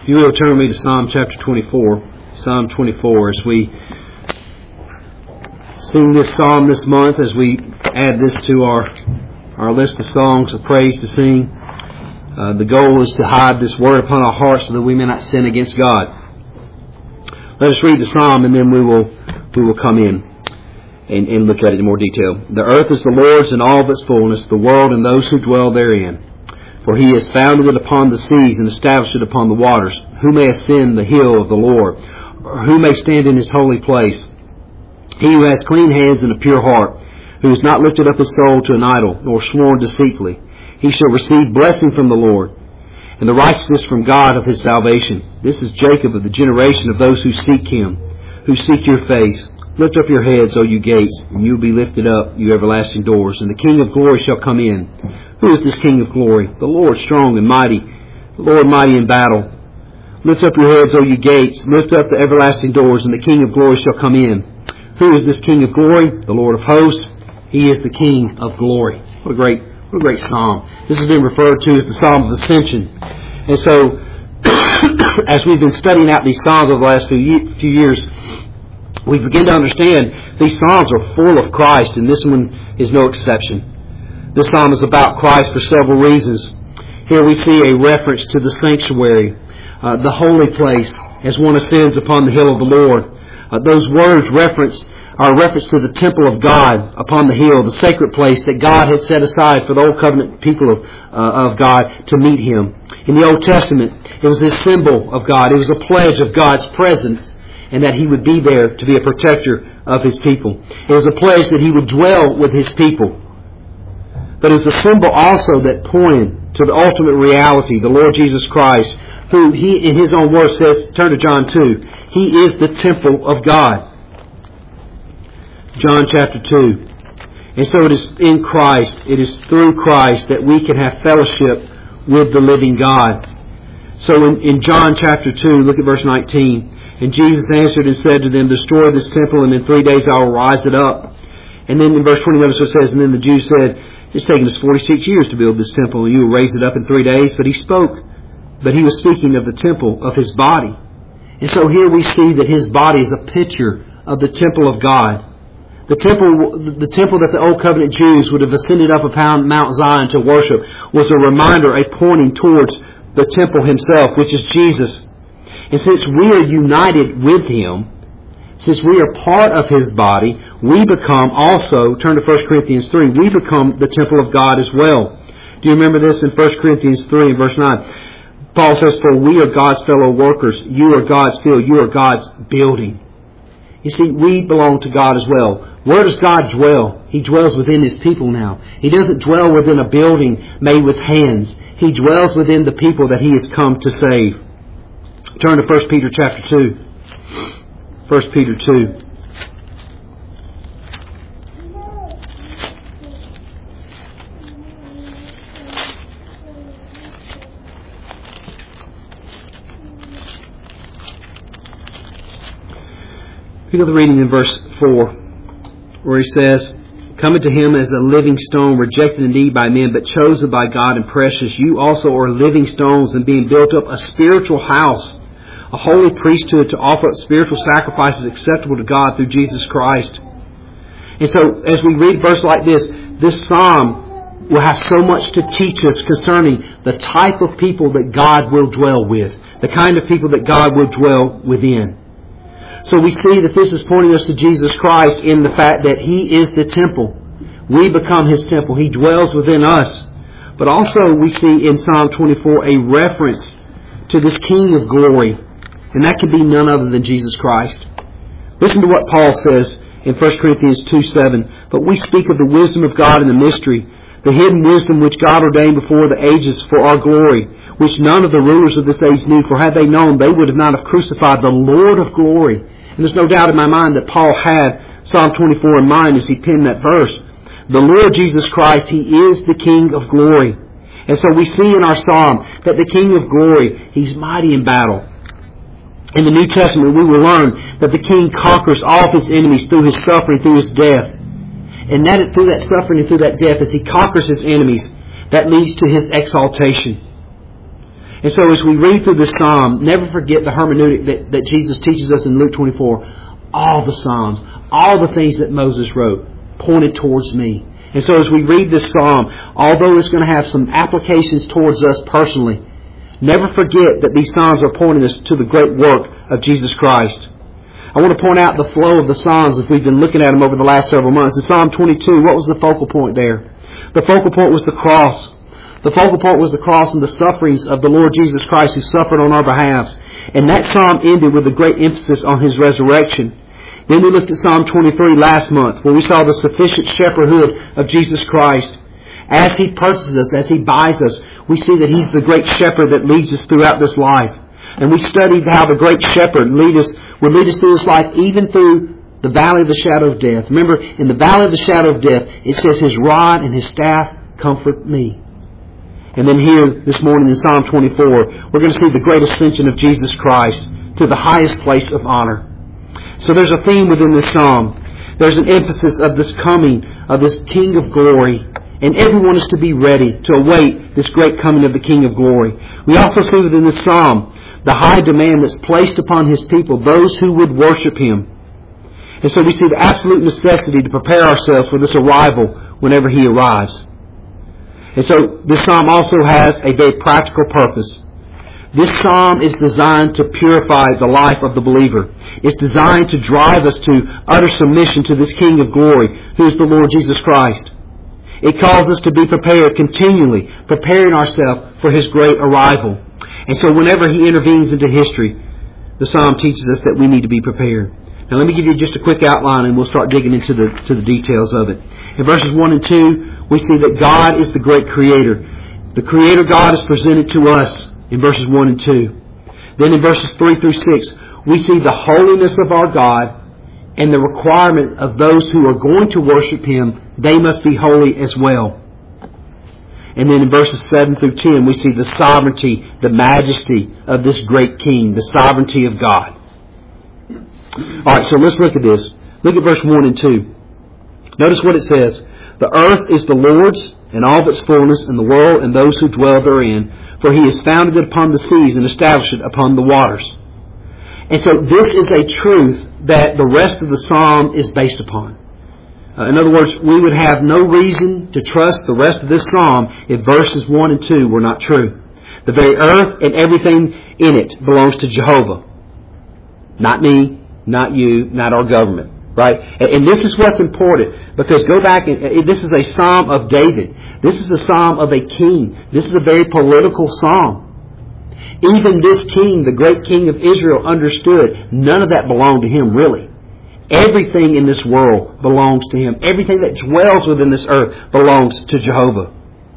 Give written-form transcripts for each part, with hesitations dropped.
If you will, turn me to Psalm chapter 24. Psalm 24, as we sing this psalm this month, as we add this to our list of songs of praise to sing. The goal is to hide this word upon our hearts so that we may not sin against God. Let us read the psalm, and then we will come in and look at it in more detail. The earth is the Lord's and all of its fullness, the world and those who dwell therein. For He has founded it upon the seas and established it upon the waters. Who may ascend the hill of the Lord? Or who may stand in His holy place? He who has clean hands and a pure heart, who has not lifted up his soul to an idol, nor sworn deceitfully, he shall receive blessing from the Lord, and the righteousness from God of his salvation. This is Jacob, of the generation of those who seek Him, who seek your face. Lift up your heads, O you gates, and you will be lifted up, you everlasting doors, and the King of glory shall come in. Who is this King of glory? The Lord strong and mighty, the Lord mighty in battle. Lift up your heads, O you gates, lift up the everlasting doors, and the King of glory shall come in. Who is this King of glory? The Lord of hosts. He is the King of glory. What a great psalm. This has been referred to as the Psalm of Ascension. And so, as we've been studying out these psalms over the last few years, we begin to understand these psalms are full of Christ, and this one is no exception. This psalm is about Christ for several reasons. Here we see a reference to the sanctuary, the holy place, as one ascends upon the hill of the Lord. Those words are a reference to the temple of God upon the hill, the sacred place that God had set aside for the Old Covenant people of God to meet Him. In the Old Testament, it was this symbol of God. It was a pledge of God's presence, and that He would be there to be a protector of His people. It was a pledge that He would dwell with His people. But it's a symbol also that pointed to the ultimate reality, the Lord Jesus Christ, who He, in His own words, says, turn to John 2, He is the temple of God. John chapter 2. And so it is in Christ, it is through Christ that we can have fellowship with the living God. So in John chapter 2, look at verse 19. And Jesus answered and said to them, destroy this temple, and in 3 days I will rise it up. And then in verse 21 it says, and then the Jews said, it's taken us 46 years to build this temple, and you will raise it up in 3 days. But he was speaking of the temple of His body. And so here we see that His body is a picture of the temple of God. The temple that the Old Covenant Jews would have ascended up upon Mount Zion to worship was a reminder, a pointing towards the temple Himself, which is Jesus. And since we are united with Him, since we are part of His body, we become also, turn to 1 Corinthians 3, we become the temple of God as well. Do you remember this in 1 Corinthians 3 and verse 9? Paul says, for we are God's fellow workers, you are God's field, you are God's building. You see, we belong to God as well. Where does God dwell? He dwells within His people now. He doesn't dwell within a building made with hands. He dwells within the people that He has come to save. Turn to 1 Peter chapter 2. 1 Peter 2. Pick up the reading in verse 4, where he says, coming to Him as a living stone, rejected indeed by men, but chosen by God and precious. You also are living stones, and being built up a spiritual house, a holy priesthood, to offer up spiritual sacrifices acceptable to God through Jesus Christ. And so, as we read a verse like this psalm will have so much to teach us concerning the type of people that God will dwell with, the kind of people that God will dwell within. So we see that this is pointing us to Jesus Christ in the fact that He is the temple. We become His temple. He dwells within us. But also we see in Psalm 24 a reference to this King of glory. And that can be none other than Jesus Christ. Listen to what Paul says in 1 Corinthians 2:7. But we speak of the wisdom of God in the mystery, the hidden wisdom which God ordained before the ages for our glory, which none of the rulers of this age knew. For had they known, they would have not have crucified the Lord of glory. And there's no doubt in my mind that Paul had Psalm 24 in mind as he penned that verse. The Lord Jesus Christ, He is the King of glory. And so we see in our psalm that the King of glory, He's mighty in battle. In the New Testament, we will learn that the King conquers all of His enemies through His suffering, through His death. And that through that suffering and through that death, as He conquers His enemies, that leads to His exaltation. And so as we read through this psalm, never forget the hermeneutic that Jesus teaches us in Luke 24. All the psalms, all the things that Moses wrote, pointed towards me. And so as we read this psalm, although it's going to have some applications towards us personally, never forget that these psalms are pointing us to the great work of Jesus Christ. I want to point out the flow of the psalms as we've been looking at them over the last several months. In Psalm 22, what was the focal point there? The focal point was the cross. The focal point was the cross and the sufferings of the Lord Jesus Christ who suffered on our behalf. And that psalm ended with a great emphasis on His resurrection. Then we looked at Psalm 23 last month, where we saw the sufficient shepherdhood of Jesus Christ. As He purchases us, as He buys us, we see that He's the great shepherd that leads us throughout this life. And we studied how the great shepherd would lead us through this life, even through the valley of the shadow of death. Remember, in the valley of the shadow of death, it says His rod and His staff comfort me. And then here, this morning in Psalm 24, we're going to see the great ascension of Jesus Christ to the highest place of honor. So there's a theme within this psalm. There's an emphasis of this coming of this King of glory. And everyone is to be ready to await this great coming of the King of glory. We also see within this psalm the high demand that's placed upon His people, those who would worship Him. And so we see the absolute necessity to prepare ourselves for this arrival whenever He arrives. And so this psalm also has a very practical purpose. This psalm is designed to purify the life of the believer. It's designed to drive us to utter submission to this King of glory, who is the Lord Jesus Christ. It calls us to be prepared continually, preparing ourselves for His great arrival. And so whenever He intervenes into history, the psalm teaches us that we need to be prepared. Now let me give you just a quick outline and we'll start digging into the details of it. In verses 1 and 2, we see that God is the great Creator. The Creator God is presented to us in verses 1 and 2. Then in verses 3 through 6, we see the holiness of our God and the requirement of those who are going to worship Him, they must be holy as well. And then in verses 7 through 10, we see the sovereignty, the majesty of this great King, the sovereignty of God. Alright, so let's look at this. Look at verse 1 and 2. Notice what it says. The earth is the Lord's, and all of its fullness, and the world and those who dwell therein. For He has founded it upon the seas and established it upon the waters. And so this is a truth that the rest of the psalm is based upon. In other words, we would have no reason to trust the rest of this psalm if verses 1 and 2 were not true. The very earth and everything in it belongs to Jehovah. Not me, not you, not our government. Right? And this is what's important. Because go back, and this is a psalm of David. This is a psalm of a king. This is a very political psalm. Even this king, the great king of Israel, understood none of that belonged to him, really. Everything in this world belongs to Him. Everything that dwells within this earth belongs to Jehovah.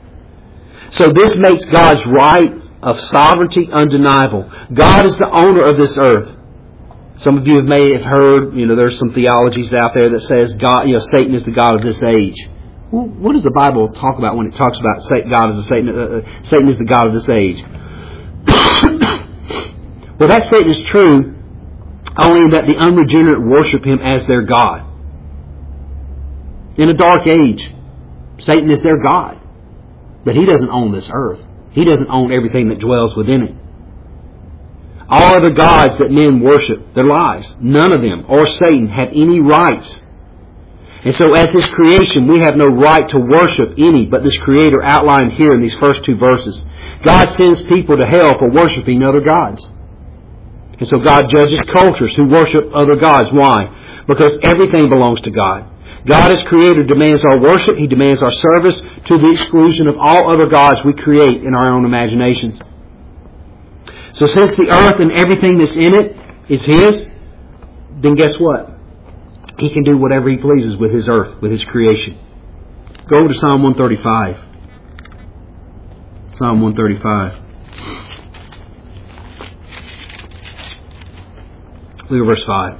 So this makes God's right of sovereignty undeniable. God is the owner of this earth. Some of you may have heard, there's some theologies out there that says God, Satan is the god of this age. Well, what does the Bible talk about when it talks about God as Satan is the god of this age? Well, that statement is true, only in that the unregenerate worship him as their God. In a dark age, Satan is their God. But he doesn't own this earth. He doesn't own everything that dwells within it. All other gods that men worship, they're lies. None of them, or Satan, have any rights. And so as His creation, we have no right to worship any but this Creator outlined here in these first two verses. God sends people to hell for worshiping other gods. And so God judges cultures who worship other gods. Why? Because everything belongs to God. God as Creator demands our worship. He demands our service to the exclusion of all other gods we create in our own imaginations. So since the earth and everything that's in it is His, then guess what? He can do whatever He pleases with His earth, with His creation. Go over to Psalm 135. Psalm 135. Look at verse 5.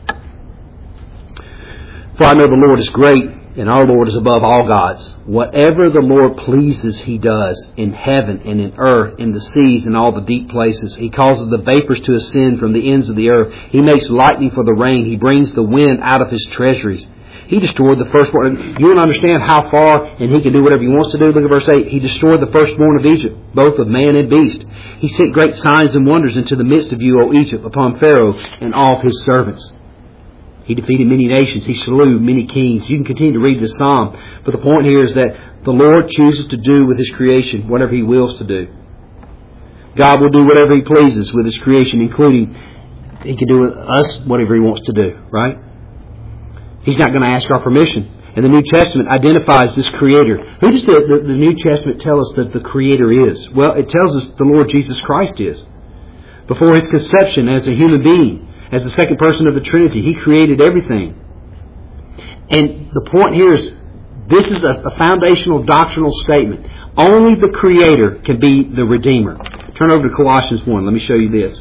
For I know the Lord is great, and our Lord is above all gods. Whatever the Lord pleases, He does, in heaven and in earth, in the seas and all the deep places. He causes the vapors to ascend from the ends of the earth. He makes lightning for the rain. He brings the wind out of His treasuries. He destroyed the firstborn. You want to understand how far, and He can do whatever He wants to do? Look at verse 8. He destroyed the firstborn of Egypt, both of man and beast. He sent great signs and wonders into the midst of you, O Egypt, upon Pharaoh and all of his servants. He defeated many nations. He slew many kings. You can continue to read this psalm. But the point here is that the Lord chooses to do with His creation whatever He wills to do. God will do whatever He pleases with His creation, including He can do with us whatever He wants to do, right? He's not going to ask our permission. And the New Testament identifies this Creator. Who does the New Testament tell us that the Creator is? Well, it tells us the Lord Jesus Christ is. Before His conception as a human being, as the second person of the Trinity, He created everything. And the point here is, this is a foundational doctrinal statement. Only the Creator can be the Redeemer. Turn over to Colossians 1. Let me show you this.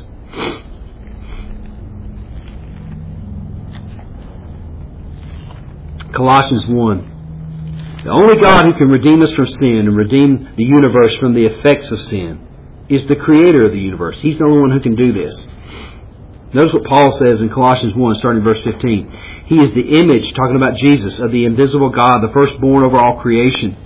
Colossians 1. The only God who can redeem us from sin and redeem the universe from the effects of sin is the Creator of the universe. He's the only one who can do this. Notice what Paul says in Colossians 1, starting in verse 15. He is the image, talking about Jesus, of the invisible God, the firstborn over all creation.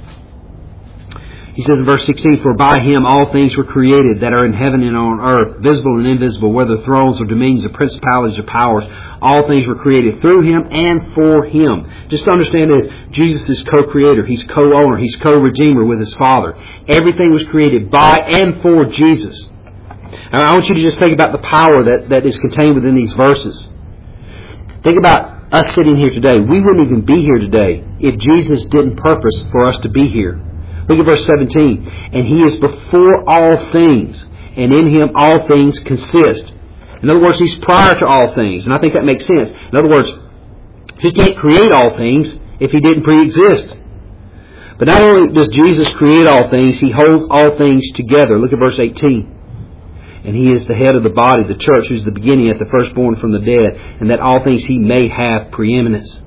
He says in verse 16, for by Him all things were created that are in heaven and on earth, visible and invisible, whether thrones or dominions or principalities or powers. All things were created through Him and for Him. Just to understand this, Jesus is co-creator. He's co-owner. He's co-redeemer with His Father. Everything was created by and for Jesus. And I want you to just think about the power that is contained within these verses. Think about us sitting here today. We wouldn't even be here today if Jesus didn't purpose for us to be here. Look at verse 17. And He is before all things, and in Him all things consist. In other words, He's prior to all things. And I think that makes sense. In other words, He can't create all things if He didn't pre-exist. But not only does Jesus create all things, He holds all things together. Look at verse 18. And He is the head of the body, the church, who's the beginning at the firstborn from the dead, and that all things He may have preeminence.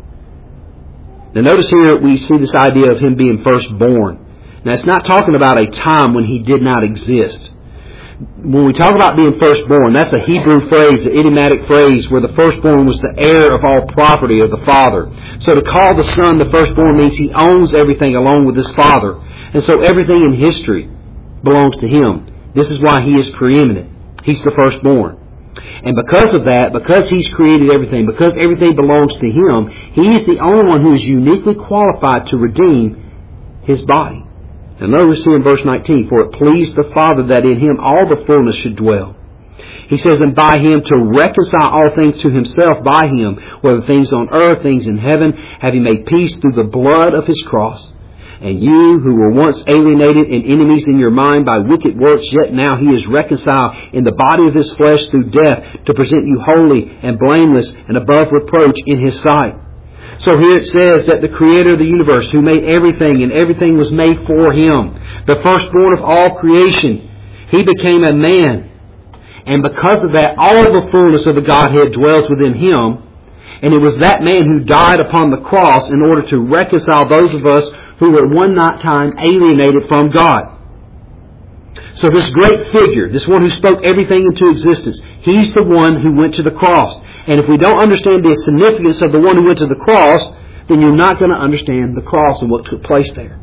Now notice here we see this idea of Him being firstborn. Now it's not talking about a time when He did not exist. When we talk about being firstborn, that's a Hebrew phrase, an idiomatic phrase, where the firstborn was the heir of all property of the Father. So to call the Son the firstborn means He owns everything along with His Father. And so everything in history belongs to Him. This is why He is preeminent. He's the firstborn. And because of that, because He's created everything, because everything belongs to Him, He is the only one who is uniquely qualified to redeem His body. And notice here in verse 19, for it pleased the Father that in Him all the fullness should dwell. He says, and by Him to reconcile all things to Himself by Him, whether things on earth, things in heaven, having made peace through the blood of His cross. And you who were once alienated and enemies in your mind by wicked works, yet now He is reconciled in the body of His flesh through death to present you holy and blameless and above reproach in His sight. So here it says that the Creator of the universe, who made everything, and everything was made for Him, the firstborn of all creation, He became a man. And because of that, all the fullness of the Godhead dwells within Him. And it was that man who died upon the cross in order to reconcile those of us who were at one time alienated from God. So this great figure, this one who spoke everything into existence, He's the one who went to the cross. And if we don't understand the significance of the one who went to the cross, then you're not going to understand the cross and what took place there.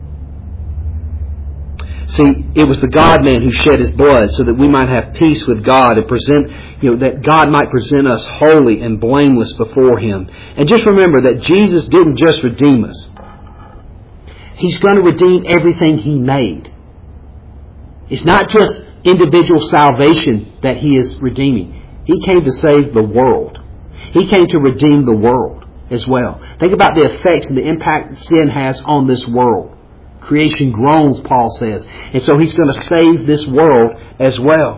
See, it was the God-man who shed His blood so that we might have peace with God and that God might present us holy and blameless before Him. And just remember that Jesus didn't just redeem us. He's going to redeem everything He made. It's not just individual salvation that He is redeeming. He came to save the world. He came to redeem the world as well. Think about the effects and the impact sin has on this world. Creation groans, Paul says. And so He's going to save this world as well.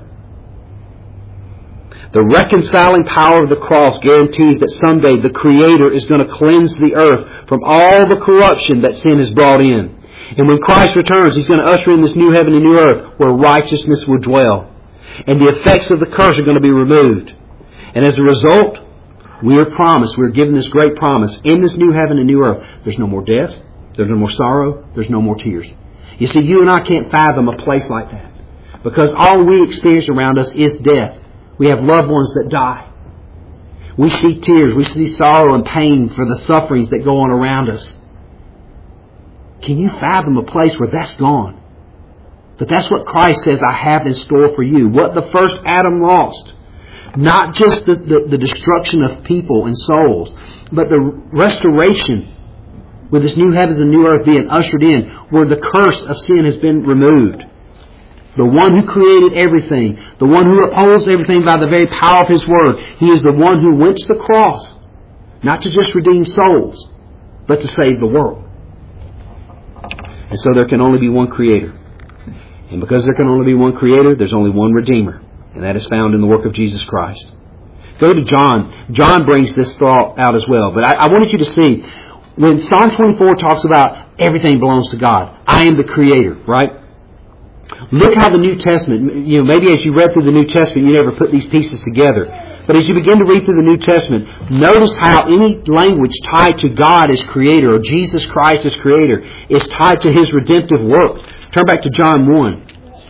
The reconciling power of the cross guarantees that someday the Creator is going to cleanse the earth from all the corruption that sin has brought in. And when Christ returns, He's going to usher in this new heaven and new earth where righteousness will dwell. And the effects of the curse are going to be removed. And as a result, we are promised, we're given this great promise, in this new heaven and new earth, there's no more death, there's no more sorrow, there's no more tears. You see, you and I can't fathom a place like that. Because all we experience around us is death. We have loved ones that die. We see tears. We see sorrow and pain for the sufferings that go on around us. Can you fathom a place where that's gone? But that's what Christ says, I have in store for you. What the first Adam lost. Not just the destruction of people and souls, but the restoration with this new heavens and new earth being ushered in, where the curse of sin has been removed. The one who created everything, the one who upholds everything by the very power of His Word, He is the one who went to the cross, not to just redeem souls, but to save the world. And so there can only be one Creator. And because there can only be one Creator, there's only one Redeemer. And that is found in the work of Jesus Christ. Go to John. John brings this thought out as well. But I wanted you to see, when Psalm 24 talks about everything belongs to God, I am the Creator, right? Look how the New Testament, maybe as you read through the New Testament, you never put these pieces together. But as you begin to read through the New Testament, notice how any language tied to God as Creator or Jesus Christ as Creator is tied to His redemptive work. Turn back to John 1.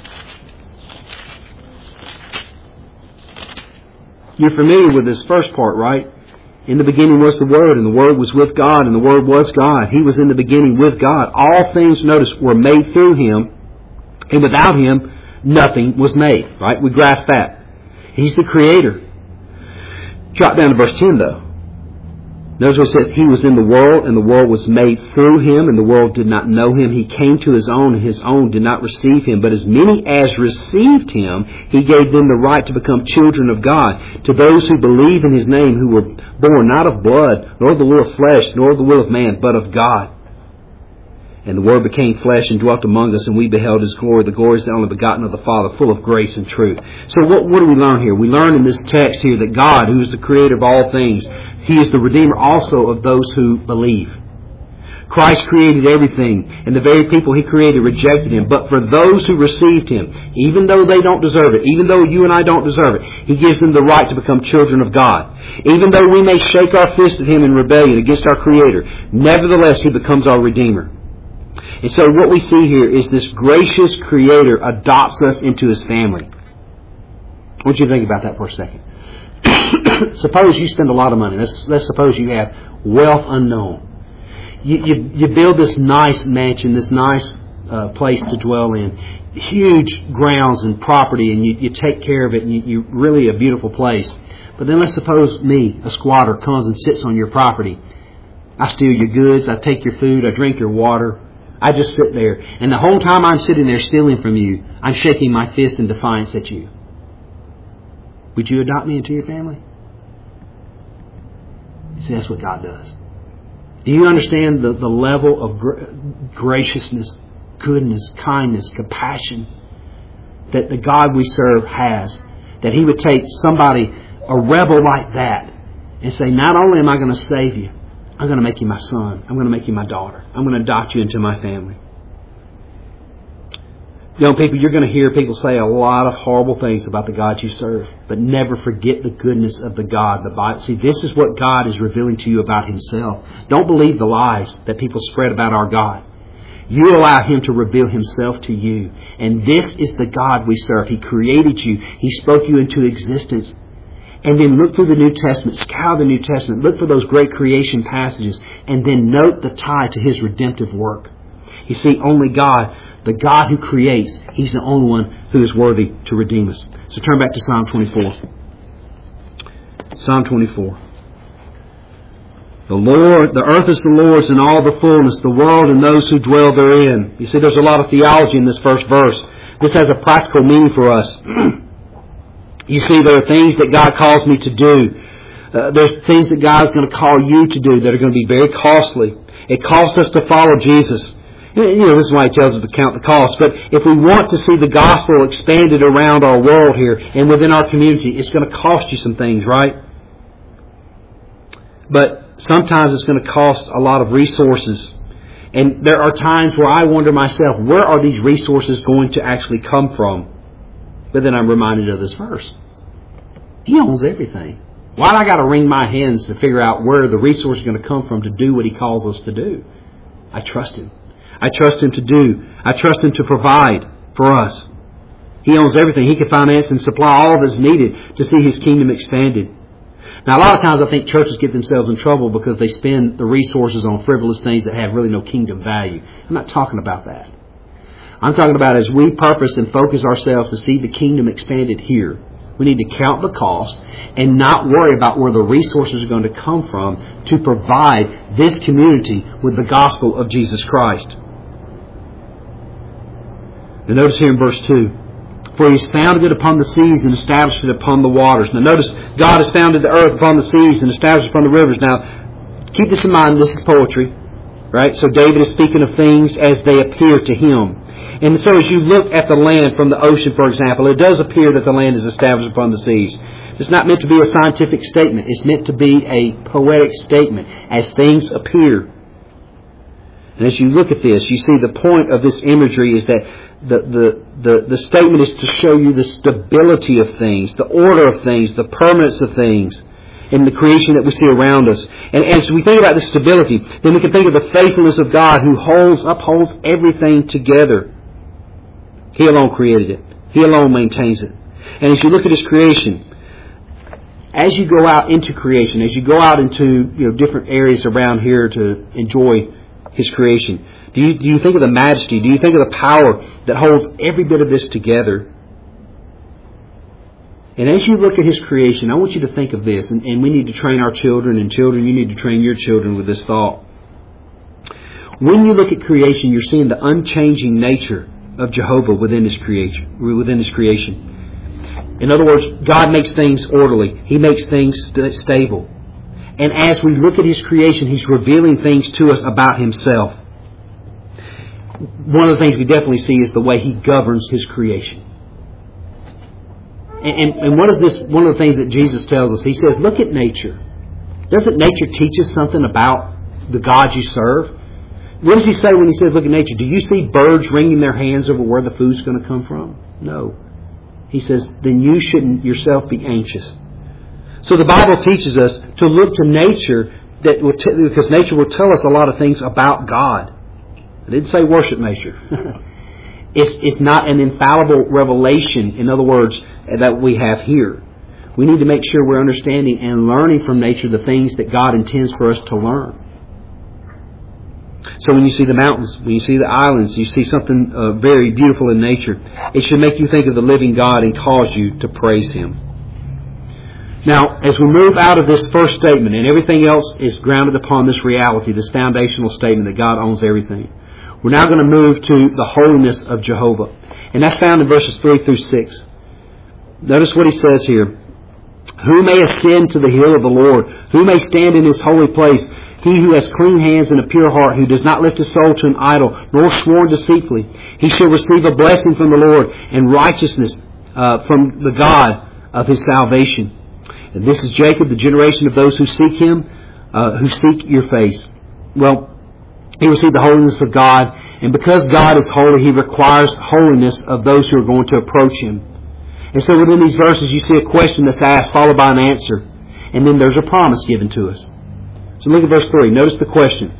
You're familiar with this first part, right? In the beginning was the Word, and the Word was with God, and the Word was God. He was in the beginning with God. All things, notice, were made through Him, and without Him, nothing was made. Right? We grasp that. He's the Creator. Drop down to verse 10, though. Notice what it says, He was in the world, and the world was made through Him, and the world did not know Him. He came to His own, and His own did not receive Him. But as many as received Him, He gave them the right to become children of God, to those who believe in His name, who were born not of blood, nor of the will of flesh, nor of the will of man, but of God. And the Word became flesh and dwelt among us, and we beheld His glory. The glory is the only begotten of the Father, full of grace and truth. So what do we learn here? We learn in this text here that God, who is the Creator of all things, He is the Redeemer also of those who believe. Christ created everything, and the very people He created rejected Him. But for those who received Him, even though they don't deserve it, even though you and I don't deserve it, He gives them the right to become children of God. Even though we may shake our fist at Him in rebellion against our Creator, nevertheless He becomes our Redeemer. And so what we see here is this gracious Creator adopts us into His family. I want you to think about that for a second. Suppose you spend a lot of money. Let's suppose you have wealth unknown. You build this nice mansion, this nice place to dwell in, huge grounds and property, and you take care of it, and you're really a beautiful place. But then let's suppose me, a squatter, comes and sits on your property. I steal your goods, I take your food, I drink your water. I just sit there. And the whole time I'm sitting there stealing from you, I'm shaking my fist in defiance at you. Would you adopt me into your family? See, that's what God does. Do you understand the level of graciousness, goodness, kindness, compassion that the God we serve has? That He would take somebody, a rebel like that, and say, not only am I going to save you, I'm going to make you my son. I'm going to make you my daughter. I'm going to adopt you into my family. Young people, you're going to hear people say a lot of horrible things about the God you serve, but never forget the goodness of the God. See, this is what God is revealing to you about Himself. Don't believe the lies that people spread about our God. You allow Him to reveal Himself to you. And this is the God we serve. He created you. He spoke you into existence. And then look through the New Testament, scour the New Testament, look for those great creation passages, and then note the tie to His redemptive work. You see, only God, the God who creates, He's the only one who is worthy to redeem us. So turn back to Psalm 24. Psalm 24. The earth is the Lord's and all the fullness, the world and those who dwell therein. You see, there's a lot of theology in this first verse. This has a practical meaning for us. You see, there are things that God calls me to do. There's things that God's going to call you to do that are going to be very costly. It costs us to follow Jesus. This is why He tells us to count the cost. But if we want to see the gospel expanded around our world here and within our community, it's going to cost you some things, right? But sometimes it's going to cost a lot of resources. And there are times where I wonder myself, where are these resources going to actually come from? But then I'm reminded of this verse. He owns everything. Why do I got to wring my hands to figure out where the resource is going to come from to do what He calls us to do? I trust Him. I trust Him to do. I trust Him to provide for us. He owns everything. He can finance and supply all that's needed to see His kingdom expanded. Now, a lot of times I think churches get themselves in trouble because they spend the resources on frivolous things that have really no kingdom value. I'm not talking about that. I'm talking about as we purpose and focus ourselves to see the kingdom expanded here, we need to count the cost and not worry about where the resources are going to come from to provide this community with the gospel of Jesus Christ. Now notice here in verse 2. For He has founded it upon the seas and established it upon the waters. Now notice, God has founded the earth upon the seas and established it upon the rivers. Now, keep this in mind, this is poetry. Right? So David is speaking of things as they appear to him. And so as you look at the land from the ocean, for example, it does appear that the land is established upon the seas. It's not meant to be a scientific statement. It's meant to be a poetic statement as things appear. And as you look at this, you see the point of this imagery is that the statement is to show you the stability of things, the order of things, the permanence of things in the creation that we see around us. And as we think about the stability, then we can think of the faithfulness of God who upholds everything together. He alone created it. He alone maintains it. And as you look at His creation, as you go out into creation, as you go out into different areas around here to enjoy His creation, do you think of the majesty? Do you think of the power that holds every bit of this together? And as you look at His creation, I want you to think of this, and we need to train our children, and children, you need to train your children with this thought. When you look at creation, you're seeing the unchanging nature of Jehovah within His creation. In other words, God makes things orderly. He makes things stable. And as we look at His creation, He's revealing things to us about Himself. One of the things we definitely see is the way He governs His creation. And what is this? One of the things that Jesus tells us, He says, look at nature. Doesn't nature teach us something about the God you serve? What does He say when He says, look at nature? Do you see birds wringing their hands over where the food's going to come from? No. He says, then you shouldn't yourself be anxious. So the Bible teaches us to look to nature because nature will tell us a lot of things about God. I didn't say worship nature. It's not an infallible revelation, in other words, that we have here. We need to make sure we're understanding and learning from nature the things that God intends for us to learn. So when you see the mountains, when you see the islands, you see something very beautiful in nature, it should make you think of the living God and cause you to praise Him. Now, as we move out of this first statement, and everything else is grounded upon this reality, this foundational statement that God owns everything, we're now going to move to the holiness of Jehovah. And that's found in verses 3 through 6. Notice what He says here. Who may ascend to the hill of the Lord? Who may stand in His holy place? He who has clean hands and a pure heart, who does not lift his soul to an idol, nor sworn deceitfully. He shall receive a blessing from the Lord and righteousness from the God of his salvation. And this is Jacob, the generation of those who seek Him, who seek your face. Well, he received the holiness of God, and because God is holy, He requires holiness of those who are going to approach Him. And so within these verses you see a question that's asked, followed by an answer. And then there's a promise given to us. So look at verse 3. Notice the question.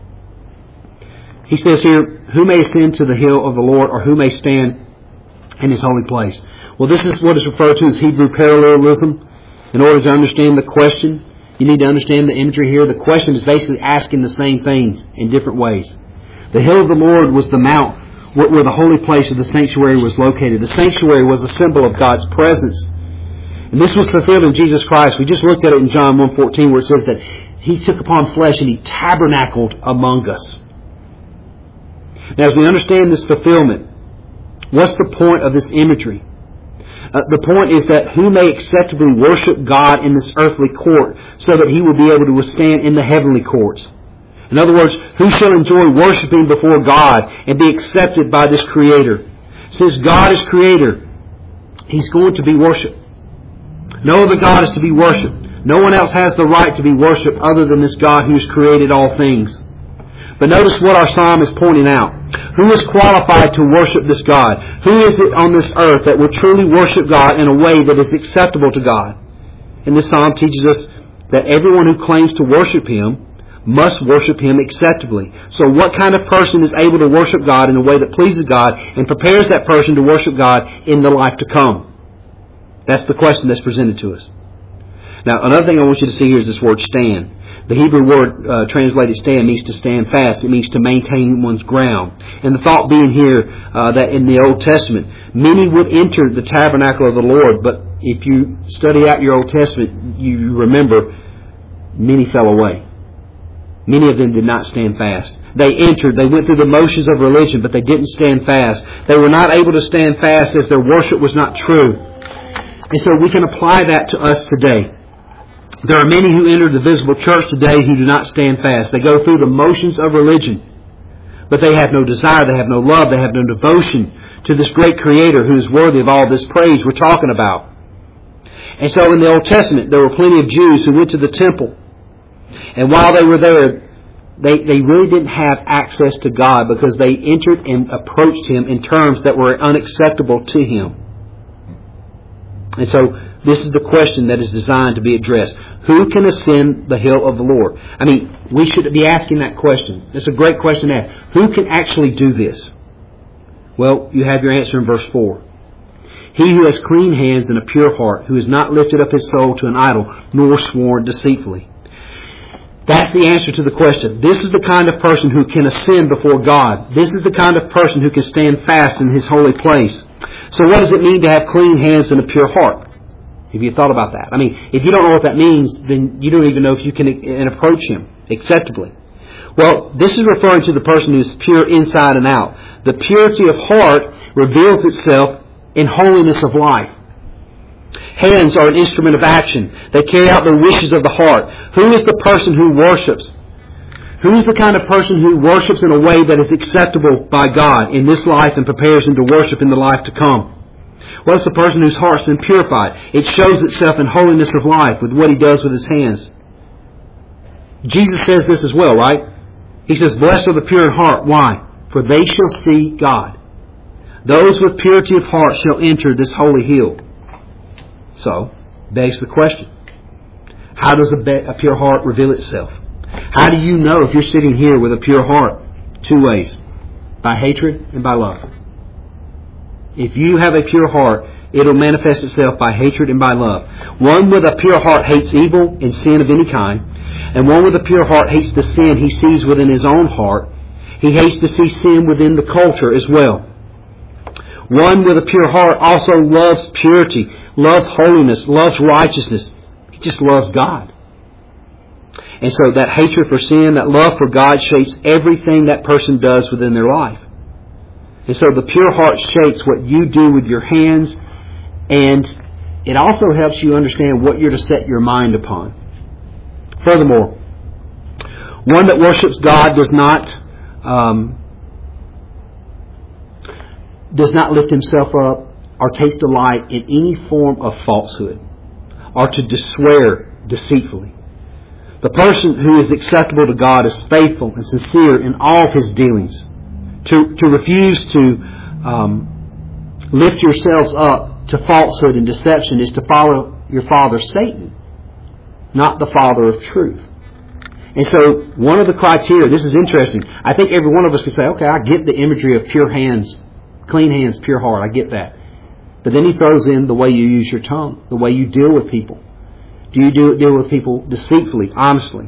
He says here, who may ascend to the hill of the Lord, or who may stand in His holy place? Well, this is what is referred to as Hebrew parallelism. In order to understand the question, you need to understand the imagery here. The question is basically asking the same things in different ways. The hill of the Lord was the mount where the holy place of the sanctuary was located. The sanctuary was a symbol of God's presence. And this was fulfilled in Jesus Christ. We just looked at it in John 1:14 where it says that He took upon flesh and He tabernacled among us. Now, as we understand this fulfillment, what's the point of this imagery? The point is that who may acceptably worship God in this earthly court so that He will be able to withstand in the heavenly courts. In other words, who shall enjoy worshiping before God and be accepted by this Creator? Since God is Creator, He's going to be worshipped. No other God is to be worshipped. No one else has the right to be worshipped other than this God who has created all things. But notice what our psalm is pointing out. Who is qualified to worship this God? Who is it on this earth that will truly worship God in a way that is acceptable to God? And this psalm teaches us that everyone who claims to worship Him must worship Him acceptably. So what kind of person is able to worship God in a way that pleases God and prepares that person to worship God in the life to come? That's the question that's presented to us. Now, another thing I want you to see here is this word stand. The Hebrew word translated stand means to stand fast. It means to maintain one's ground. And the thought being here that in the Old Testament, many would enter the tabernacle of the Lord, but if you study out your Old Testament, you remember many fell away. Many of them did not stand fast. They entered, they went through the motions of religion, but they didn't stand fast. They were not able to stand fast as their worship was not true. And so we can apply that to us today. There are many who enter the visible church today who do not stand fast. They go through the motions of religion, but they have no desire, they have no love, they have no devotion to this great Creator who is worthy of all this praise we're talking about. And so in the Old Testament, there were plenty of Jews who went to the temple. And while they were there, they really didn't have access to God because they entered and approached Him in terms that were unacceptable to Him. And so this is the question that is designed to be addressed. Who can ascend the hill of the Lord? I mean, we should be asking that question. It's a great question to ask. Who can actually do this? Well, you have your answer in verse 4. He who has clean hands and a pure heart, who has not lifted up his soul to an idol, nor sworn deceitfully. That's the answer to the question. This is the kind of person who can ascend before God. This is the kind of person who can stand fast in His holy place. So what does it mean to have clean hands and a pure heart? Have you thought about that? I mean, if you don't know what that means, then you don't even know if you can approach Him acceptably. Well, this is referring to the person who is pure inside and out. The purity of heart reveals itself in holiness of life. Hands are an instrument of action. They carry out the wishes of the heart. Who is the person who worships? Who is the kind of person who worships in a way that is acceptable by God in this life and prepares him to worship in the life to come? Well, it's a person whose heart's been purified. It shows itself in holiness of life with what he does with his hands. Jesus says this as well, right? He says, blessed are the pure in heart. Why? For they shall see God. Those with purity of heart shall enter this holy hill. So, begs the question, how does a pure heart reveal itself? How do you know if you're sitting here with a pure heart? Two ways. By hatred and by love. If you have a pure heart, it'll manifest itself by hatred and by love. One with a pure heart hates evil and sin of any kind. And one with a pure heart hates the sin he sees within his own heart. He hates to see sin within the culture as well. One with a pure heart also loves purity, loves holiness, loves righteousness. He just loves God. And so that hatred for sin, that love for God shapes everything that person does within their life. And so the pure heart shapes what you do with your hands, and it also helps you understand what you're to set your mind upon. Furthermore, one that worships God does not lift himself up or taste delight in any form of falsehood or to swear deceitfully. The person who is acceptable to God is faithful and sincere in all of his dealings. To refuse to lift yourselves up to falsehood and deception is to follow your father Satan, not the Father of truth. And so one of the criteria, this is interesting. I think every one of us could say, okay, I get the imagery of pure hands, clean hands, pure heart. I get that. But then he throws in the way you use your tongue, the way you deal with people. Do you deal with people deceitfully, honestly?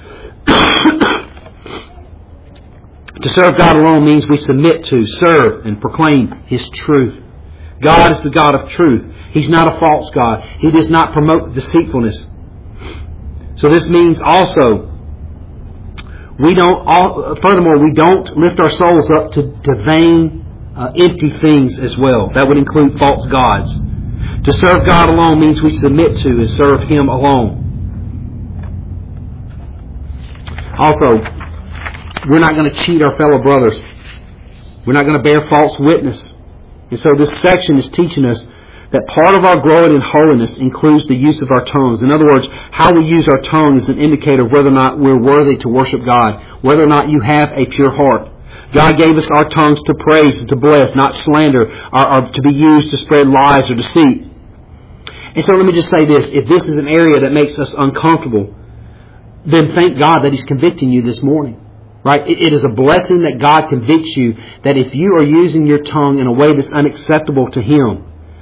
To serve God alone means we submit to, serve, and proclaim His truth. God is the God of truth. He's not a false God. He does not promote deceitfulness. So this means also, furthermore, we don't lift our souls up to vain, empty things as well. That would include false gods. To serve God alone means we submit to and serve Him alone. Also, we're not going to cheat our fellow brothers. We're not going to bear false witness. And so this section is teaching us that part of our growing in holiness includes the use of our tongues. In other words, how we use our tongue is an indicator of whether or not we're worthy to worship God, whether or not you have a pure heart. God gave us our tongues to praise and to bless, not slander, or to be used to spread lies or deceit. And so let me just say this. If this is an area that makes us uncomfortable, then thank God that He's convicting you this morning. Right? It is a blessing that God convicts you that if you are using your tongue in a way that's unacceptable to Him,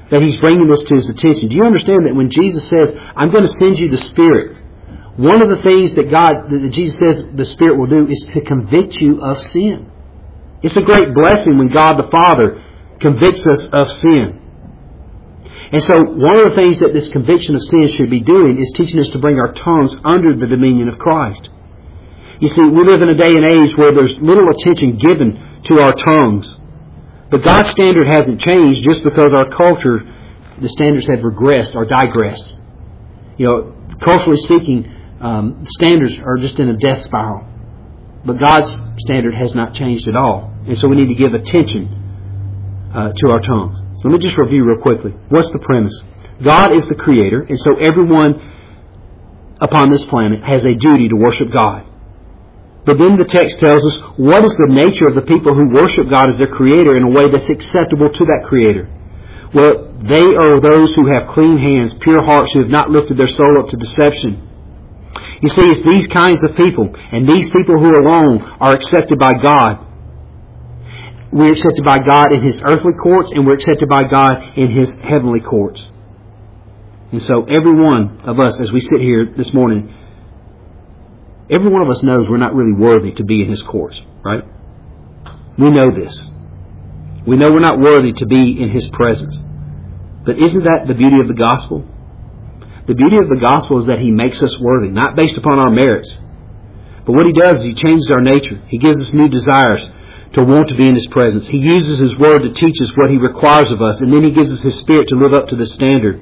that He's bringing this to His attention. Do you understand that when Jesus says, I'm going to send you the Spirit, one of the things that Jesus says the Spirit will do is to convict you of sin. It's a great blessing when God the Father convicts us of sin. And so one of the things that this conviction of sin should be doing is teaching us to bring our tongues under the dominion of Christ. You see, we live in a day and age where there's little attention given to our tongues. But God's standard hasn't changed just because our culture, the standards have regressed or digressed. You know, culturally speaking, standards are just in a death spiral. But God's standard has not changed at all. And so we need to give attention to our tongues. So let me just review real quickly. What's the premise? God is the Creator, and so everyone upon this planet has a duty to worship God. But then the text tells us what is the nature of the people who worship God as their Creator in a way that's acceptable to that Creator. Well, they are those who have clean hands, pure hearts, who have not lifted their soul up to deception. You see, it's these kinds of people, and these people who alone are accepted by God. We're accepted by God in His earthly courts, and we're accepted by God in His heavenly courts. And so every one of us, as we sit here this morning, every one of us knows we're not really worthy to be in His courts, right? We know this. We know we're not worthy to be in His presence. But isn't that the beauty of the gospel? The beauty of the gospel is that He makes us worthy, not based upon our merits. But what He does is He changes our nature. He gives us new desires to want to be in His presence. He uses His Word to teach us what He requires of us, and then He gives us His Spirit to live up to the standard.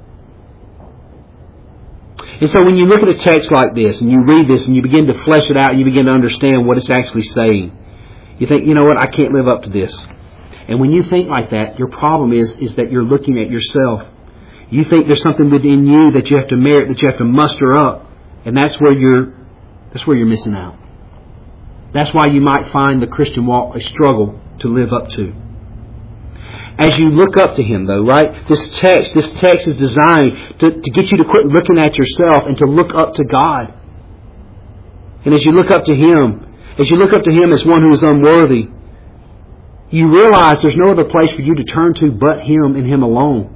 And so when you look at a text like this, and you read this, and you begin to flesh it out, and you begin to understand what it's actually saying, you think, you know what, I can't live up to this. And when you think like that, your problem is that you're looking at yourself. You think there's something within you that you have to merit, that you have to muster up. And that's where you're missing out. That's why you might find the Christian walk a struggle to live up to. As you look up to Him, though, right? This text is designed to get you to quit looking at yourself and to look up to God. And as you look up to Him, as one who is unworthy, you realize there's no other place for you to turn to but Him and Him alone.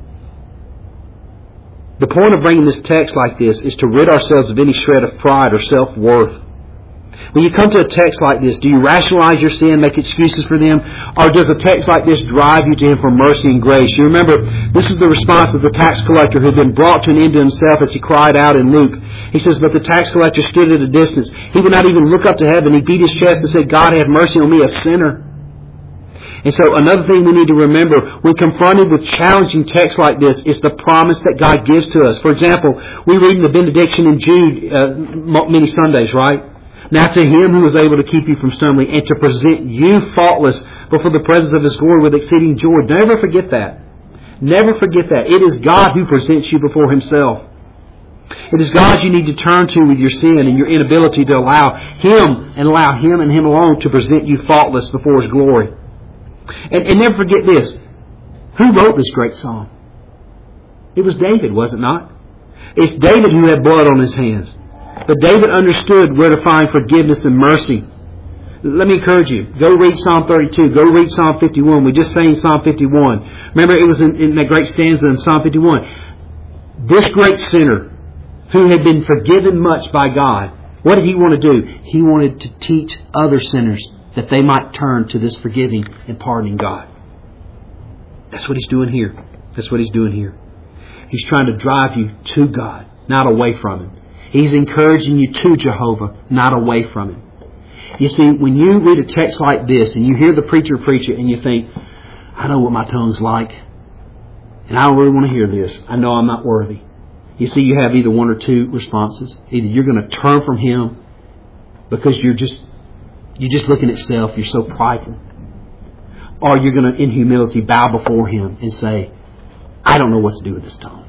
The point of bringing this text like this is to rid ourselves of any shred of pride or self-worth. When you come to a text like this, do you rationalize your sin, make excuses for them? Or does a text like this drive you to Him for mercy and grace? You remember, this is the response of the tax collector who had been brought to an end to himself as he cried out in Luke. He says, but the tax collector stood at a distance. He would not even look up to heaven. He beat his chest and said, God, have mercy on me, a sinner. And so another thing we need to remember when confronted with challenging texts like this is the promise that God gives to us. For example, we read in the benediction in Jude many Sundays, right? Now to Him who is able to keep you from stumbling and to present you faultless before the presence of His glory with exceeding joy. Never forget that. Never forget that. It is God who presents you before Himself. It is God you need to turn to with your sin and your inability to allow Him and Him alone to present you faultless before His glory. And never forget this. Who wrote this great psalm? It was David, was it not? It's David who had blood on his hands. But David understood where to find forgiveness and mercy. Let me encourage you. Go read Psalm 32. Go read Psalm 51. We just sang Psalm 51. Remember, it was in that great stanza in Psalm 51. This great sinner who had been forgiven much by God, what did he want to do? He wanted to teach other sinners that they might turn to this forgiving and pardoning God. That's what He's doing here. That's what He's doing here. He's trying to drive you to God, not away from Him. He's encouraging you to Jehovah, not away from Him. You see, when you read a text like this and you hear the preacher preach it and you think, I know what my tongue's like, and I don't really want to hear this. I know I'm not worthy. You see, you have either one or two responses. Either you're going to turn from Him because you're just looking at self, you're so prideful. Or you're going to, in humility, bow before Him and say, I don't know what to do with this tongue.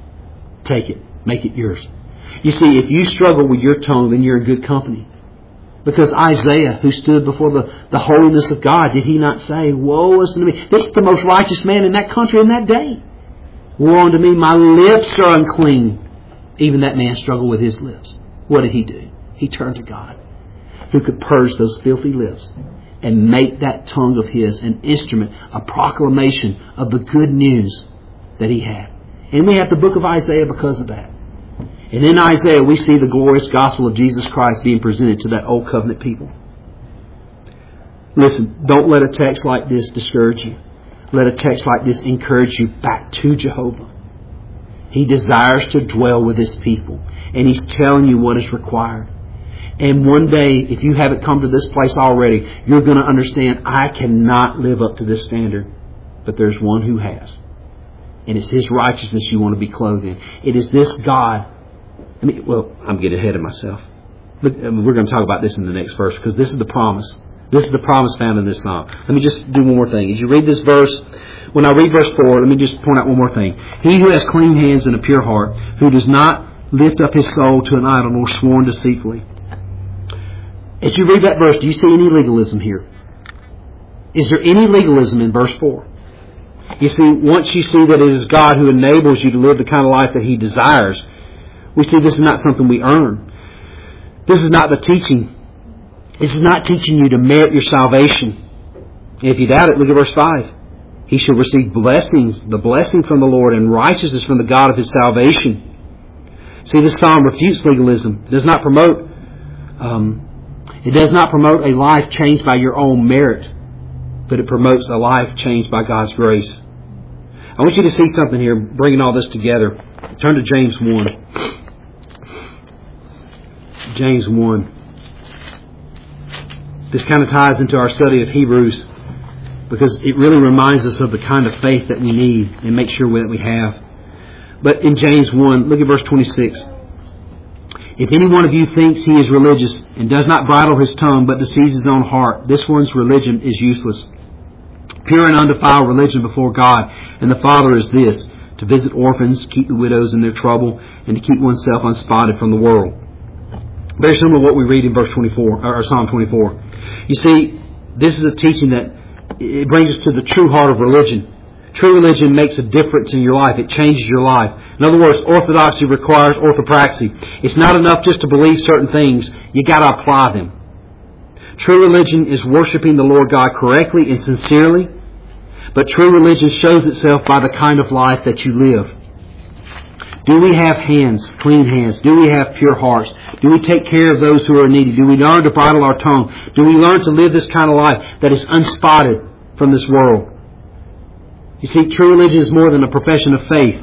Take it. Make it yours. You see, if you struggle with your tongue, then you're in good company. Because Isaiah, who stood before the holiness of God, did he not say, woe is to me. This is the most righteous man in that country in that day. Woe unto me, my lips are unclean. Even that man struggled with his lips. What did he do? He turned to God, who could purge those filthy lips and make that tongue of his an instrument, a proclamation of the good news that He had. And we have the book of Isaiah because of that. And in Isaiah we see the glorious gospel of Jesus Christ being presented to that old covenant people. Listen, don't let a text like this discourage you. Let a text like this encourage you back to Jehovah. He desires to dwell with His people. And He's telling you what is required. And one day, if you haven't come to this place already, you're going to understand, I cannot live up to this standard. But there's one who has. And it's His righteousness you want to be clothed in. It is this God. I'm getting ahead of myself. We're going to talk about this in the next verse because this is the promise. This is the promise found in this psalm. Let me just do one more thing. As you read this verse, when I read verse 4, let me just point out one more thing. He who has clean hands and a pure heart, who does not lift up his soul to an idol nor sworn deceitfully. As you read that verse, do you see any legalism here? Is there any legalism in verse 4? You see, once you see that it is God who enables you to live the kind of life that He desires, we see this is not something we earn. This is not the teaching. This is not teaching you to merit your salvation. If you doubt it, look at verse 5. He shall receive blessings, the blessing from the Lord, and righteousness from the God of his salvation. See, this psalm refutes legalism. It does not promote a life changed by your own merit, but it promotes a life changed by God's grace. I want you to see something here, bringing all this together. Turn to James 1. James 1. This kind of ties into our study of Hebrews because it really reminds us of the kind of faith that we need and make sure that we have. But in James 1, look at verse 26. If any one of you thinks he is religious and does not bridle his tongue but deceives his own heart, this one's religion is useless. Pure and undefiled religion before God and the Father is this, to visit orphans, keep the widows in their trouble, and to keep oneself unspotted from the world. Very similar to what we read in verse 24, or Psalm 24. You see, this is a teaching that it brings us to the true heart of religion. True religion makes a difference in your life. It changes your life. In other words, orthodoxy requires orthopraxy. It's not enough just to believe certain things. You got to apply them. True religion is worshiping the Lord God correctly and sincerely. But true religion shows itself by the kind of life that you live. Do we have hands, clean hands? Do we have pure hearts? Do we take care of those who are needy? Do we learn to bridle our tongue? Do we learn to live this kind of life that is unspotted from this world? You see, true religion is more than a profession of faith.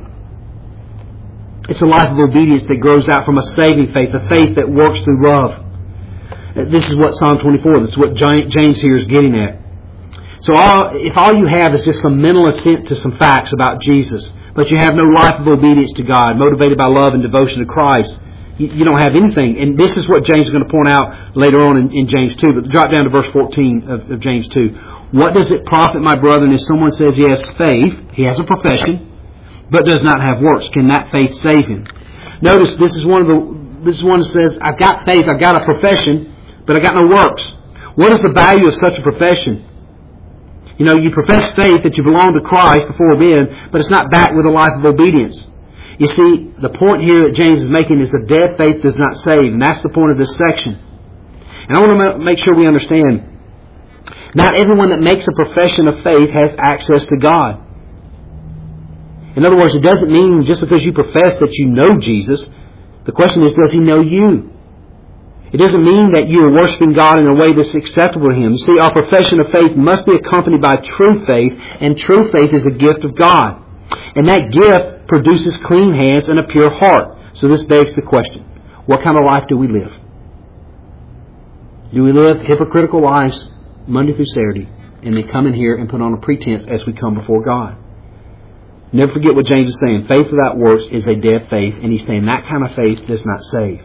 It's a life of obedience that grows out from a saving faith, a faith that works through love. This is what Psalm 24, this is what James here is getting at. So if all you have is just some mental assent to some facts about Jesus, but you have no life of obedience to God, motivated by love and devotion to Christ, you don't have anything. And this is what James is going to point out later on in James 2. But drop down to verse 14 of James 2. What does it profit, my brethren, if someone says he has faith, he has a profession, but does not have works? Can that faith save him? Notice this is one that says, I've got faith, I've got a profession, but I've got no works. What is the value of such a profession? You know, you profess faith that you belong to Christ before men, but it's not backed with a life of obedience. You see, the point here that James is making is that dead faith does not save, and that's the point of this section. And I want to make sure we understand, not everyone that makes a profession of faith has access to God. In other words, it doesn't mean just because you profess that you know Jesus, the question is, does He know you? It doesn't mean that you are worshiping God in a way that's acceptable to Him. You see, our profession of faith must be accompanied by true faith, and true faith is a gift of God. And that gift produces clean hands and a pure heart. So this begs the question, what kind of life do we live? Do we live hypocritical lives Monday through Saturday, and then come in here and put on a pretense as we come before God? Never forget what James is saying. Faith without works is a dead faith, and he's saying that kind of faith does not save.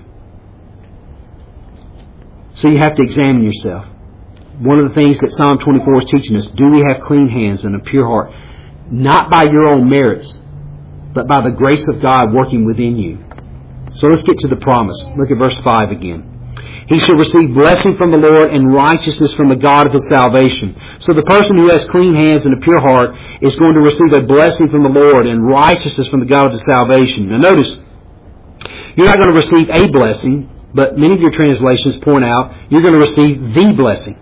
So you have to examine yourself. One of the things that Psalm 24 is teaching us, do we have clean hands and a pure heart? Not by your own merits, but by the grace of God working within you. So let's get to the promise. Look at verse 5 again. He shall receive blessing from the Lord and righteousness from the God of his salvation. So the person who has clean hands and a pure heart is going to receive a blessing from the Lord and righteousness from the God of his salvation. Now notice, you're not going to receive a blessing, but many of your translations point out you're going to receive the blessing.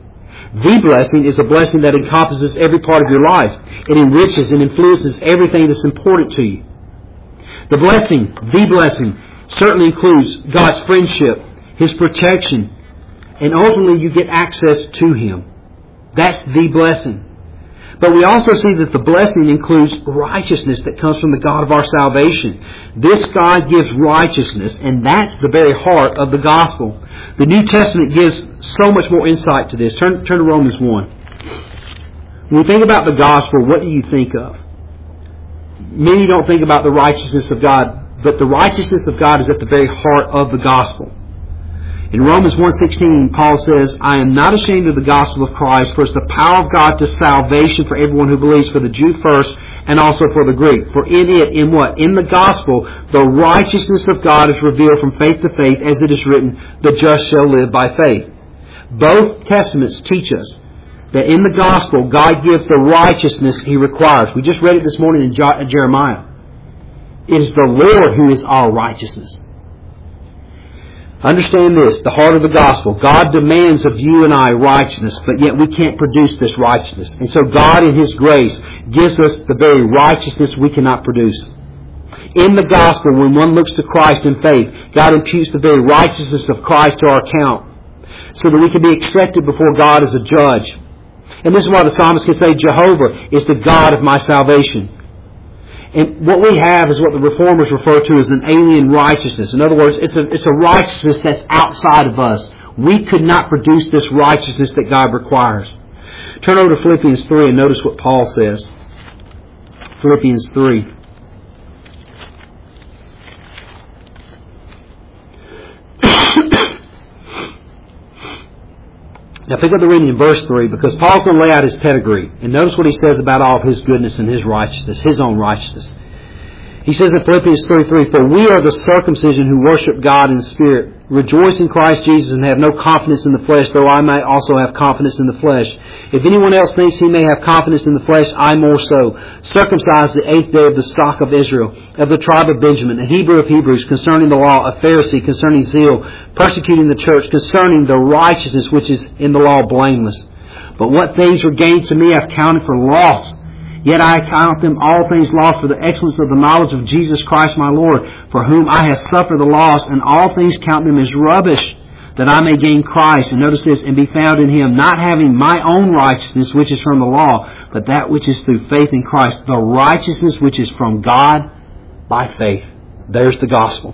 The blessing is a blessing that encompasses every part of your life. It enriches and influences everything that's important to you. The blessing certainly includes God's friendship, His protection, and ultimately you get access to Him. That's the blessing. But we also see that the blessing includes righteousness that comes from the God of our salvation. This God gives righteousness, and that's the very heart of the gospel. The New Testament gives so much more insight to this. Turn to Romans 1. When we think about the gospel, what do you think of? Many don't think about the righteousness of God, but the righteousness of God is at the very heart of the gospel. In Romans 1:16, Paul says, I am not ashamed of the gospel of Christ, for it's the power of God to salvation for everyone who believes, for the Jew first, and also for the Greek. For in it, in what? In the gospel, the righteousness of God is revealed from faith to faith, as it is written, the just shall live by faith. Both testaments teach us that in the gospel, God gives the righteousness He requires. We just read it this morning in Jeremiah. It is the Lord who is our righteousness. Understand this, the heart of the gospel. God demands of you and I righteousness, but yet we can't produce this righteousness. And so God in His grace gives us the very righteousness we cannot produce. In the gospel, when one looks to Christ in faith, God imputes the very righteousness of Christ to our account so that we can be accepted before God as a judge. And this is why the psalmist can say, Jehovah is the God of my salvation. And what we have is what the Reformers refer to as an alien righteousness. In other words, it's a righteousness that's outside of us. We could not produce this righteousness that God requires. Turn over to Philippians 3 and notice what Paul says. Philippians 3. Now pick up the reading in verse 3, because Paul's going to lay out his pedigree. And notice what he says about all of His goodness and His righteousness, His own righteousness. He says in Philippians 3:3, For we are the circumcision who worship God in spirit, rejoice in Christ Jesus, and have no confidence in the flesh, though I may also have confidence in the flesh. If anyone else thinks he may have confidence in the flesh, I more so. Circumcised the 8th day of the stock of Israel, of the tribe of Benjamin, a Hebrew of Hebrews, concerning the law, a Pharisee, concerning zeal, persecuting the church, concerning the righteousness which is in the law, blameless. But what things were gained to me I've counted for loss. Yet I count them all things lost for the excellence of the knowledge of Jesus Christ my Lord, for whom I have suffered the loss, and all things count them as rubbish, that I may gain Christ, and notice this, and be found in Him, not having my own righteousness which is from the law, but that which is through faith in Christ, the righteousness which is from God by faith. There's the gospel.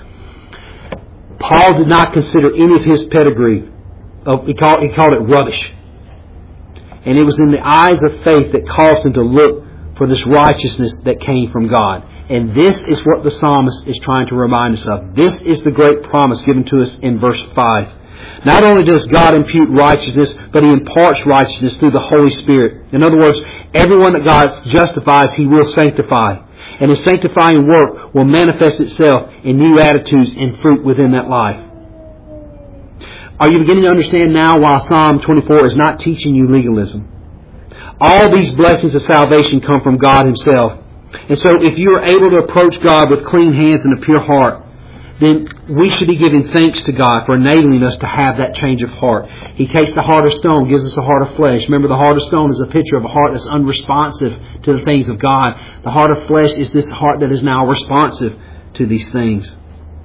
Paul did not consider any of his pedigree, he called it rubbish. And it was in the eyes of faith that caused him to look for this righteousness that came from God. And this is what the psalmist is trying to remind us of. This is the great promise given to us in verse 5. Not only does God impute righteousness, but He imparts righteousness through the Holy Spirit. In other words, everyone that God justifies, He will sanctify. And His sanctifying work will manifest itself in new attitudes and fruit within that life. Are you beginning to understand now why Psalm 24 is not teaching you legalism? All these blessings of salvation come from God Himself. And so if you are able to approach God with clean hands and a pure heart, then we should be giving thanks to God for enabling us to have that change of heart. He takes the heart of stone, gives us a heart of flesh. Remember, the heart of stone is a picture of a heart that's unresponsive to the things of God. The heart of flesh is this heart that is now responsive to these things.